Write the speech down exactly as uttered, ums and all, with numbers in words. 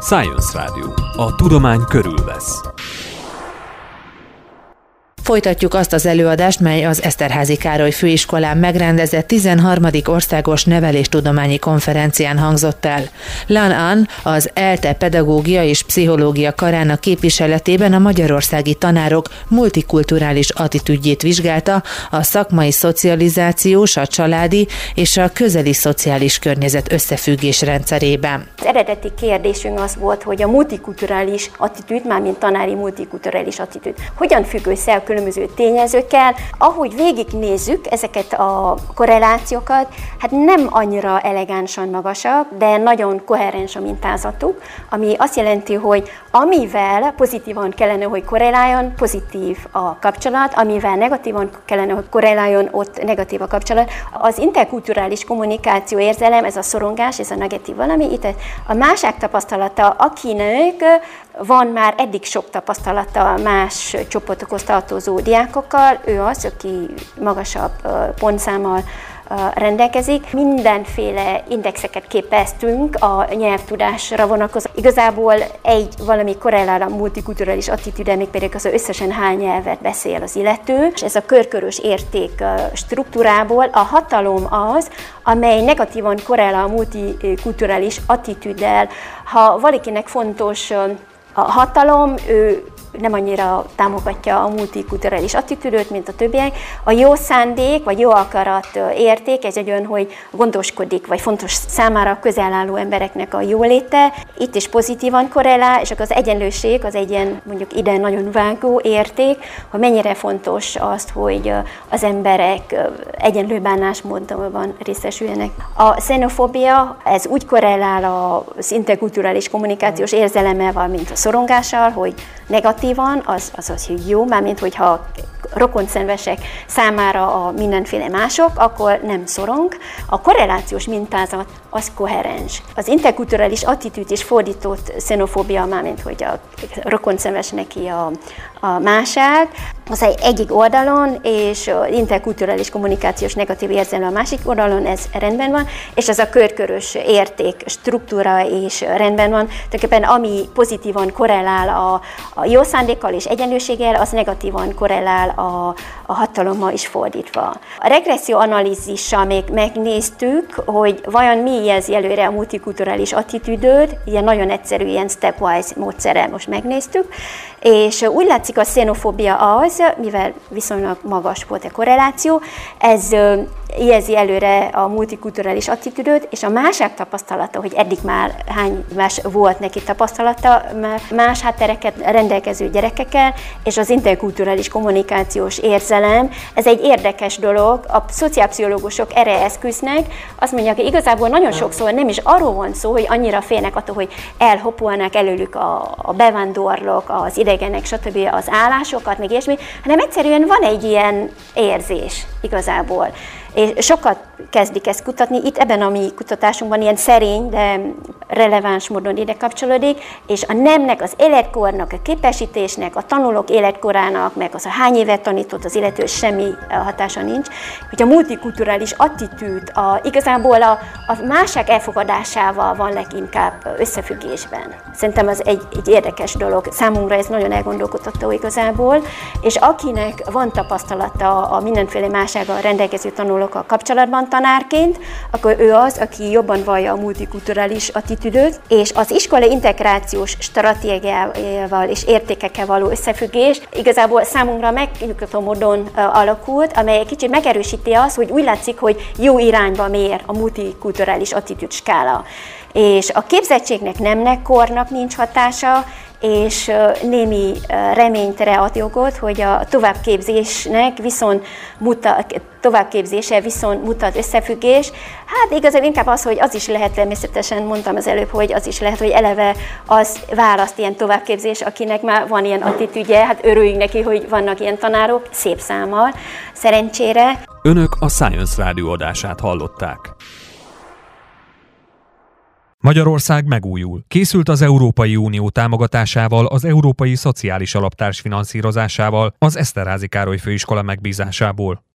Science Radio. A tudomány körülvesz. Folytatjuk azt az előadást, mely az Eszterházy Károly Főiskolán megrendezett tizenharmadik országos neveléstudományi konferencián hangzott el. Lan An, az ELTE pedagógia és pszichológia karának képviseletében a magyarországi tanárok multikulturális attitűdjét vizsgálta a szakmai szocializációs, a családi és a közeli szociális környezet összefüggés rendszerében. Az eredeti kérdésünk az volt, hogy a multikulturális attitűd, mármint tanári multikulturális attitűd, hogyan függ össze a különböző tényezőkkel. Ahogy végignézzük ezeket a korrelációkat, hát nem annyira elegánsan magasak, de nagyon koherens a mintázatuk, ami azt jelenti, hogy amivel pozitívan kellene, hogy korreláljon, pozitív a kapcsolat, amivel negatívan kellene, hogy korreláljon, ott negatív a kapcsolat. Az interkulturális kommunikáció érzelem, ez a szorongás, ez a negatív valami, itt a másság tapasztalata, akinek van már eddig sok tapasztalata más csoportokhoz tartozó diákokkal, ő az, aki magasabb pontszámmal rendelkezik. Mindenféle indexeket képeztünk a nyelvtudásra vonatkozó. Igazából egy valami korrelál a multikulturális attitűddel, még pedig az összesen hány nyelvet beszél az illető. És ez a körkörös érték struktúrából a hatalom az, amely negatívan korrelál a multikulturális attitűddel. Ha valakinek fontos a hatalom, ő nem annyira támogatja a multikulturális attitűdöt, mint a többiek. A jó szándék, vagy jó akarat érték, ez egy olyan, hogy gondoskodik, vagy fontos számára közel álló embereknek a jóléte. Itt is pozitívan korrelál, és akkor az egyenlőség az egy ilyen, mondjuk ide nagyon vágó érték, hogy mennyire fontos azt, hogy az emberek egyenlő bánásmódban részesüljenek. A xenofóbia, ez úgy korrelál az interkulturális kommunikációs érzelemmel, mint a szorongással, hogy negatívan, az az, az hogy jó, mármint hogyha rokonszenvesek számára a mindenféle mások, akkor nem szorong. A korrelációs mintázat az koherens. Az interkulturális attitűd és fordított xenofóbia, mármint hogy a rokonszenves neki a, a másság, az egy egyik oldalon, és az interkulturális kommunikációs negatív érzelem a másik oldalon, ez rendben van, és ez a körkörös érték struktúra is rendben van. Tulajdonképpen ami pozitívan korrelál a, a jó szándékkal és egyenlőséggel, az negatívan korrelál a, a hatalommal is fordítva. A regresszió analízissal még megnéztük, hogy vajon mi jelzi előre a multikulturális attitűdöt, ilyen nagyon egyszerű, ilyen stepwise módszerrel most megnéztük, és úgy látszik, a xenofóbia az, mivel viszonylag magas volt a korreláció, ez jelzi előre a multikulturális attitűdöt, és a másság tapasztalata, hogy eddig már hány más volt neki tapasztalata, más háttereket rendelkező gyerekekkel, és az interkulturális kommunikációs érzelem, ez egy érdekes dolog. A szociálpszichológusok erre eszköznek, azt mondják, hogy igazából nagyon sokszor nem is arról van szó, hogy annyira félnek attól, hogy elhoppolnak előlük a, a bevándorlók, az idegenek, stb. Az állásokat, meg ilyesmi, hanem egyszerűen van egy ilyen érzés igazából. És sokat kezdik ezt kutatni, itt ebben a mi kutatásunkban ilyen szerény, de releváns módon ide kapcsolódik, és a nemnek, az életkornak, a képesítésnek, a tanulók életkorának, meg az a hány évet tanított az illető, semmi hatása nincs, hogy a multikulturális attitűd a, igazából a, a másság elfogadásával van leginkább összefüggésben. Szerintem az egy, egy érdekes dolog, számunkra ez nagyon elgondolkodtató igazából, és akinek van tapasztalata a mindenféle mássággal rendelkező tanulókkal kapcsolatban tanárként, akkor ő az, aki jobban vallja a multikulturális attitűdöt, és az iskolai integrációs stratégiával és értékekkel való összefüggés igazából számunkra megnyugtató módon alakult, amely egy kicsit megerősíti azt, hogy úgy látszik, hogy jó irányba mér a multikulturális attitűd skála. És a képzettségnek, nemnek, kornak nincs hatása, és némi reményre ad jogot, hogy a továbbképzésnek viszont mutat, továbbképzése viszont mutat összefüggés. Hát igazából inkább az, hogy az is lehet, természetesen mondtam az előbb, hogy az is lehet, hogy eleve az választ ilyen továbbképzés, akinek már van ilyen attitűdje, hát örüljünk neki, hogy vannak ilyen tanárok, szép számmal, szerencsére. Önök a Science Rádió adását hallották. Magyarország megújul. Készült az Európai Unió támogatásával, az Európai Szociális Alap társfinanszírozásával, az Eszterházy Károly Főiskola megbízásából.